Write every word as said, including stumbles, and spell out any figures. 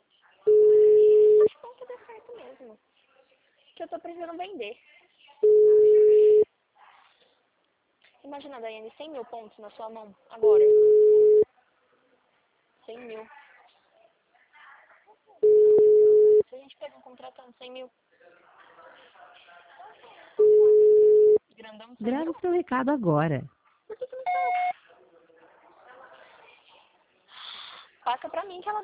Acho bom que dê certo mesmo. Que eu tô precisando vender. Imagina, Daiane, cem mil pontos na sua mão, agora. cem mil. Se a gente pega um contratando cem mil. Grandão cem Grave mil. seu recado agora. Por que que não tá? Passa pra mim que ela